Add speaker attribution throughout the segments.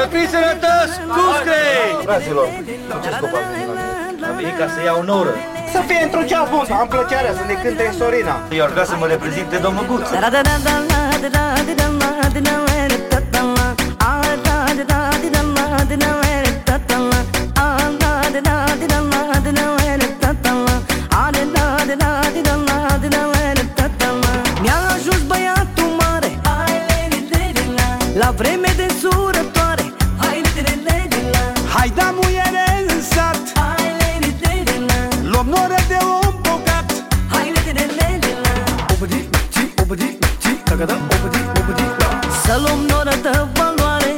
Speaker 1: fii sănătos, Cuscre!
Speaker 2: Fraților, ce scop
Speaker 1: Am venit ca să iau o noră.
Speaker 2: Să fie într-un ceas bun, să am plăcerea să ne cânte Sorina.
Speaker 1: Eu ar vrea să mă reprezinte domnul Guț.
Speaker 3: Mi-a ajuns băiatul mare, la vreme de surătoare.
Speaker 4: Hai da muiere în sat, luăm noră de om bogat.
Speaker 3: Să luăm noră de valoare,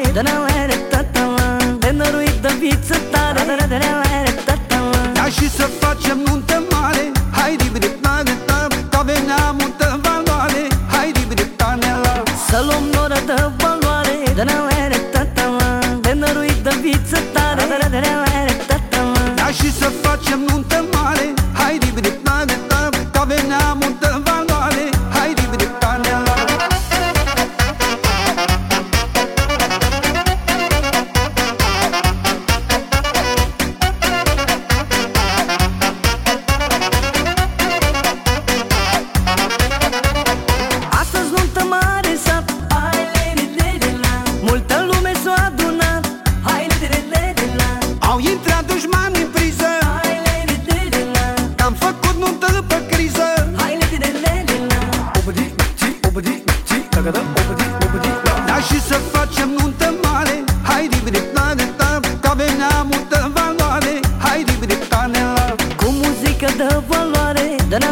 Speaker 3: de năruit de viță tare.
Speaker 4: Da și să facem nuntă mare, hai ribiriptaneta, că avem neamul de valoare. Hai ribiriptanela.
Speaker 3: Să luăm noră de valoare, de năruit de viță tare.
Speaker 4: Da și să facem nuntă mare, hai ribiriptaneta, că avem neamul de valoare. Hai ribiriptanela.
Speaker 3: Astăzi nuntă mare în sat, multă lume s-a adunat.
Speaker 4: Au intrat dușmani în priză, că am făcut nuntă pe criză. Da și să facem nuntă mare, hai ribiriptaneta, că avem neamul de valoare. Hai ribiriptanela.
Speaker 3: Cu muzică de valoare,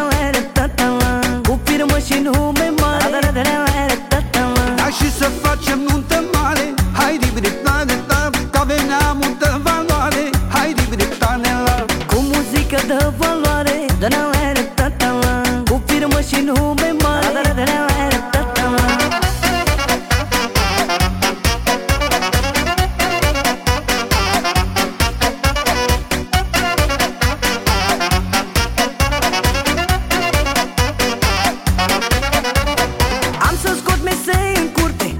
Speaker 3: cu firmă și nume mare.
Speaker 4: Da și să facem nuntă mare, hai ribiriptaneta, că avem neamul de valoare. Hai ribiriptanela.
Speaker 3: Cu muzică de valoare, cu firmă și nume mare. Am să scot mesei în curte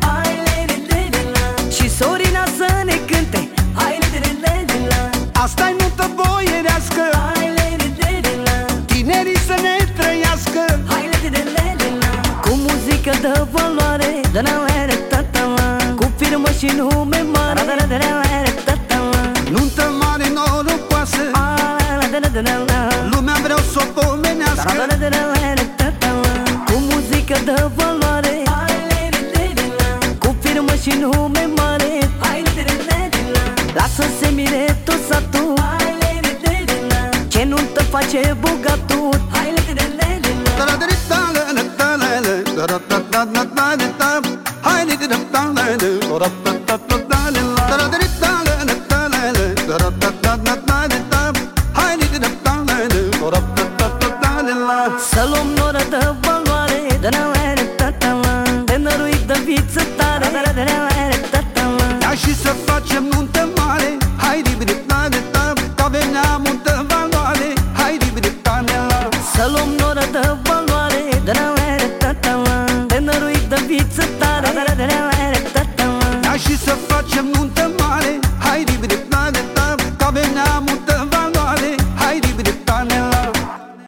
Speaker 3: și Sorina să ne cânte.
Speaker 4: Asta-i nuntă boierească, tinerii să ne trăiască.
Speaker 3: Cu muzică de valoare, cu firmă și nume mare.
Speaker 4: Nuntă mare norocoasă, lumea vreau să o pomenească.
Speaker 3: Cu muzică de valoare, cu firmă și nume mare. Lasă-se mire tot satul, ce nuntă face bogatul. Să luăm noră de valoare, de năruit de viță tare.
Speaker 4: Da și să facem nuntă mare, hai ribirip